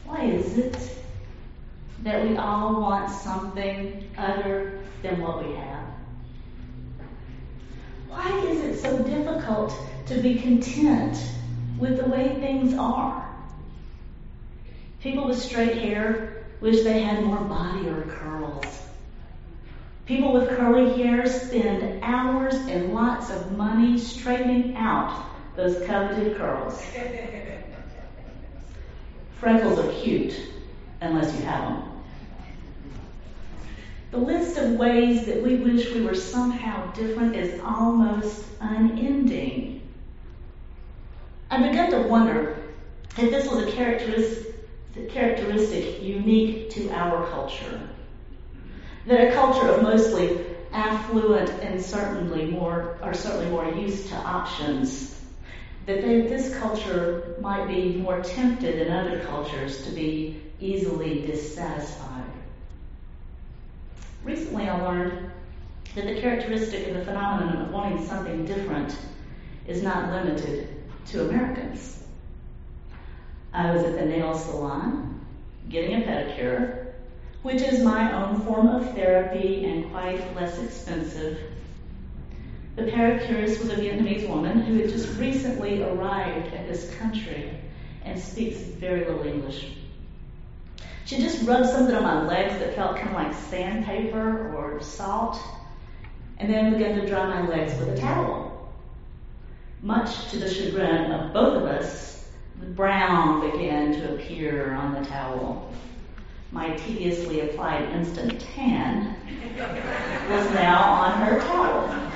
Why is it that we all want something other than what we have? Why is it so difficult to be content with the way things are? People with straight hair wish they had more body or curls. People with curly hair spend hours and lots of money straightening out those coveted curls. Freckles are cute, unless you have them. The list of ways that we wish we were somehow different is almost unending. I began to wonder if this was a characteristic unique to our culture. That a culture of mostly affluent and certainly more used to options, that this culture might be more tempted than other cultures to be easily dissatisfied. Recently I learned that the characteristic of the phenomenon of wanting something different is not limited to Americans. I was at the nail salon getting a pedicure, which is my own form of therapy and quite less expensive. The pedicurist was a Vietnamese woman who had just recently arrived at this country and speaks very little English. She just rubbed something on my legs that felt kind of like sandpaper or salt, and then began to dry my legs with a towel. Much to the chagrin of both of us, the brown began to appear on the towel. My tediously applied instant tan was now on her towel.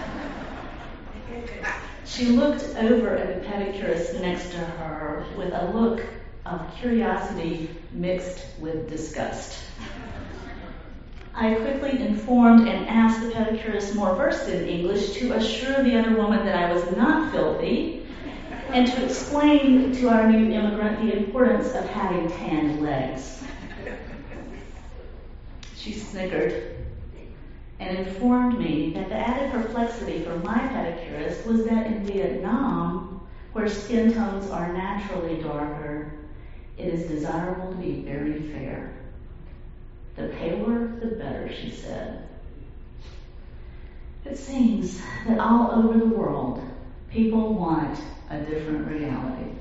She looked over at the pedicurist next to her with a look of curiosity mixed with disgust. I quickly informed and asked the pedicurist, more versed in English, to assure the other woman that I was not filthy and to explain to our new immigrant the importance of having tanned legs. She snickered and informed me that the added perplexity for my pedicurist was that in Vietnam, where skin tones are naturally darker, it is desirable to be very fair. The paler, the better, she said. It seems that all over the world, people want a different reality.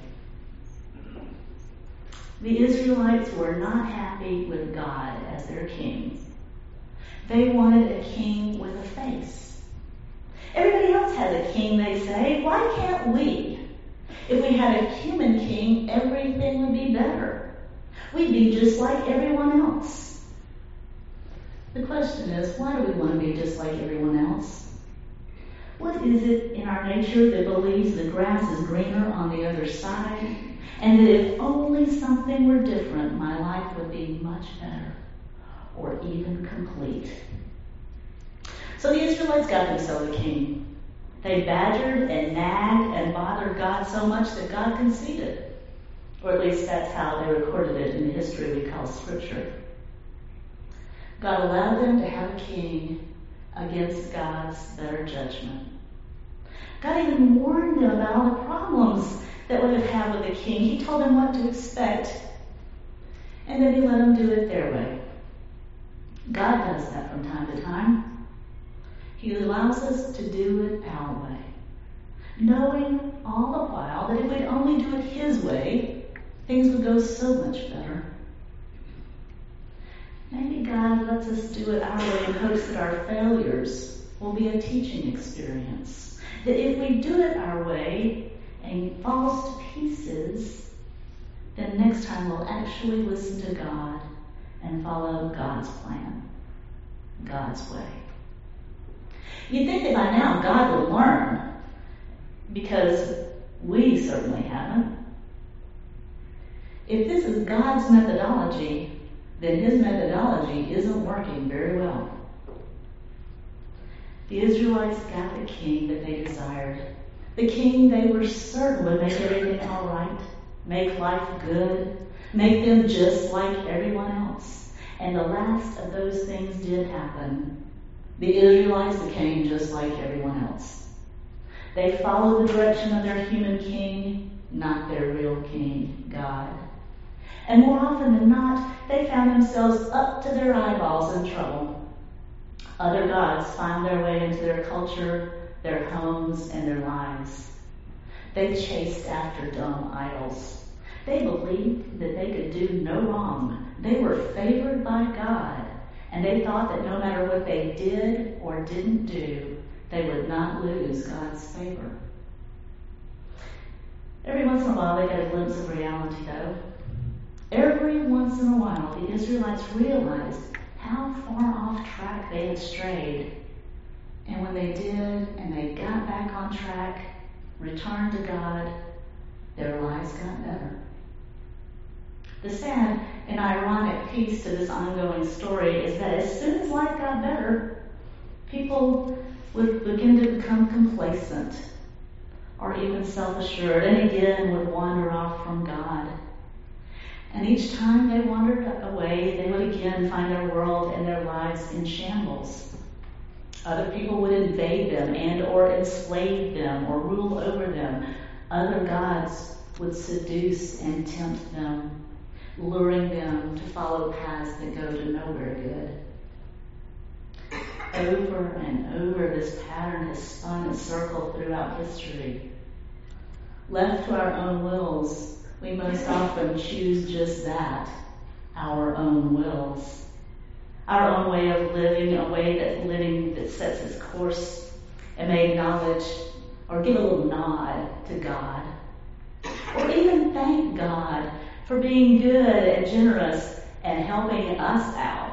The Israelites were not happy with God as their king. They wanted a king with a face. Everybody else has a king, they say. Why can't we? If we had a human king, everything would be better. We'd be just like everyone else. The question is, why do we want to be just like everyone else? What is it in our nature that believes the grass is greener on the other side, and that if only something were different, my life would be much better, or even complete? So the Israelites got themselves a king. They badgered and nagged and bothered God so much that God conceded. Or at least that's how they recorded it in the history we call Scripture. God allowed them to have a king against God's better judgment. God even warned them about all the problems that they would have with the king. He told them what to expect, and then he let them do it their way. God does that from time to time. He allows us to do it our way, knowing all the while that if we'd only do it his way, things would go so much better. Maybe God lets us do it our way in hopes that our failures will be a teaching experience. That if we do it our way and falls to pieces, then next time we'll actually listen to God and follow God's plan, God's way. You'd think that by now God would learn, because we certainly haven't. If this is God's methodology, then his methodology isn't working very well. The Israelites got the king that they desired. The king they were certain would make everything all right, make life good, make them just like everyone else. And the last of those things did happen. The Israelites became just like everyone else. They followed the direction of their human king, not their real king, God. And more often than not, they found themselves up to their eyeballs in trouble. Other gods found their way into their culture, their homes, and their lives. They chased after dumb idols. They believed that they could do no wrong. They were favored by God, and they thought that no matter what they did or didn't do, they would not lose God's favor. Every once in a while, they got a glimpse of reality, though. Every once in a while, the Israelites realized how far off track they had strayed. And when they did, and they got back on track, returned to God, their lives got better. The sad and ironic piece to this ongoing story is that as soon as life got better, people would begin to become complacent or even self-assured, and again would wander off from God. And each time they wandered away, they would again find their world and their lives in shambles. Other people would invade them and or enslave them or rule over them. Other gods would seduce and tempt them, luring them to follow paths that go to nowhere good. Over and over, this pattern has spun a circle throughout history. Left to our own wills, we most often choose just that, our own wills. Our own way of living, a way that sets its course and may acknowledge or give a little nod to God. Or even thank God for being good and generous and helping us out.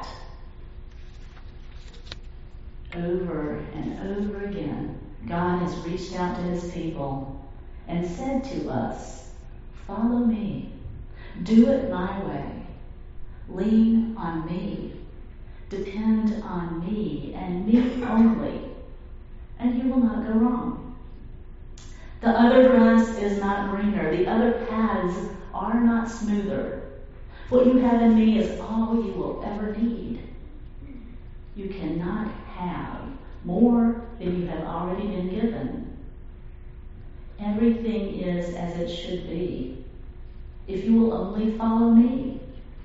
Over and over again, God has reached out to his people and said to us, follow me. Do it my way. Lean on me. Depend on me and me only. And you will not go wrong. The other grass is not greener. The other paths are not smoother. What you have in me is all you will ever need. You cannot have more than you have already been given. Everything is as it should be, if you will only follow me.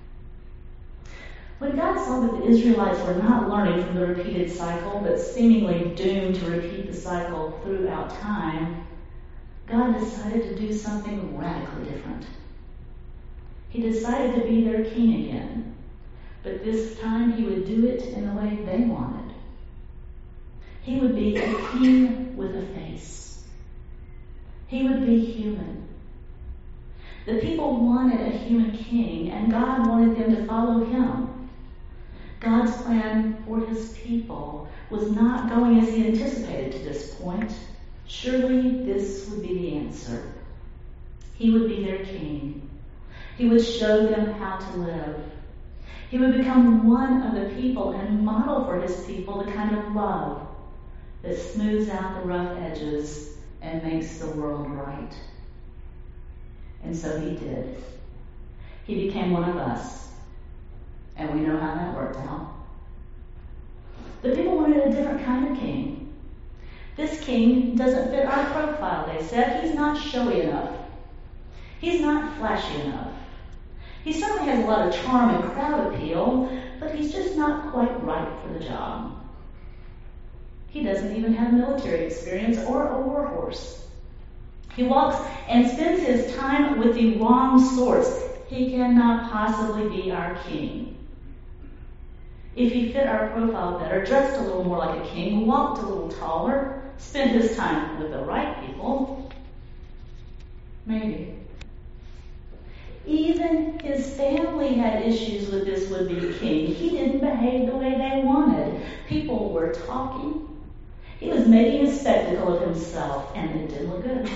When God saw that the Israelites were not learning from the repeated cycle, but seemingly doomed to repeat the cycle throughout time, God decided to do something radically different. He decided to be their king again, but this time he would do it in the way they wanted. He would be a king with a face. He would be human. The people wanted a human king, and God wanted them to follow him. God's plan for his people was not going as he anticipated to this point. Surely this would be the answer. He would be their king. He would show them how to live. He would become one of the people and model for his people the kind of love that smooths out the rough edges and makes the world right. And so he did. He became one of us. And we know how that worked out. The people wanted a different kind of king. This king doesn't fit our profile, they said. He's not showy enough. He's not flashy enough. He certainly has a lot of charm and crowd appeal, but he's just not quite right for the job. He doesn't even have military experience or a war horse. He walks and spends his time with the wrong sorts. He cannot possibly be our king. If he fit our profile better, dressed a little more like a king, walked a little taller, spent his time with the right people, maybe. Even his family had issues with this would-be king. He didn't behave the way they wanted. People were talking. He was making a spectacle of himself, and it didn't look good.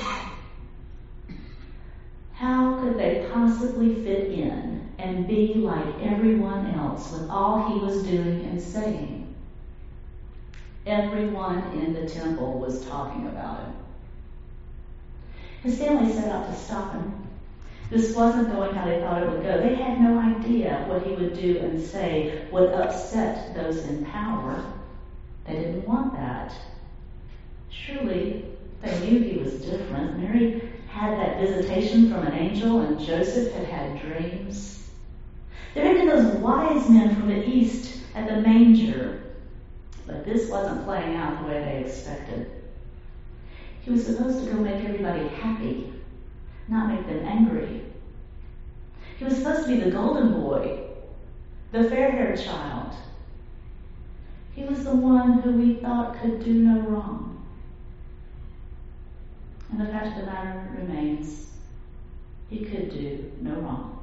How could they possibly fit in and be like everyone else with all he was doing and saying? Everyone in the temple was talking about him. His family set out to stop him. This wasn't going how they thought it would go. They had no idea what he would do and say would upset those in power. They didn't want that. Surely they knew he was different. Mary had that visitation from an angel and Joseph had had dreams. There had been those wise men from the east at the manger, but this wasn't playing out the way they expected. He was supposed to go make everybody happy, not make them angry. He was supposed to be the golden boy, the fair-haired child. He was the one who we thought could do no wrong. And the fact of the matter remains, he could do no wrong.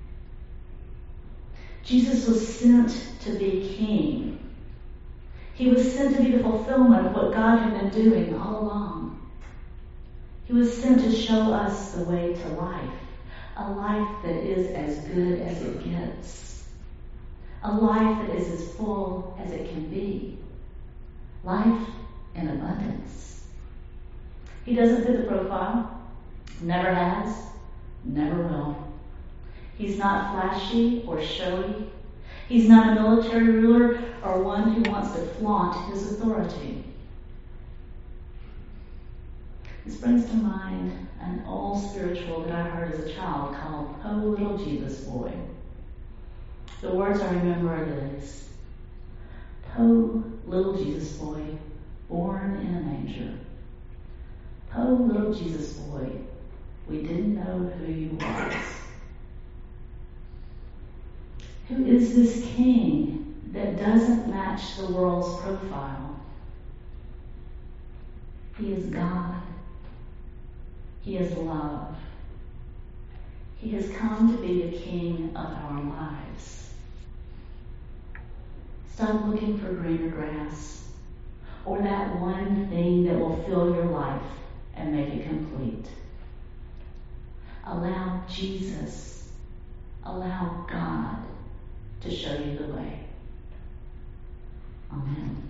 Jesus was sent to be king. He was sent to be the fulfillment of what God had been doing all along. He was sent to show us the way to life, a life that is as good as it gets, a life that is as full as it can be, life in abundance. He doesn't fit the profile, never has, never will. He's not flashy or showy. He's not a military ruler or one who wants to flaunt his authority. This brings to mind an old spiritual that I heard as a child called "Po Little Jesus Boy." The words I remember are this: Po little Jesus boy, born in a manger. Po little Jesus boy, we didn't know who you was. Who is this king that doesn't match the world's profile? He is God. He is love. He has come to be the king of our lives. Stop looking for greener grass or that one thing that will fill your life and make it complete. Allow Jesus, allow God to show you the way. Amen.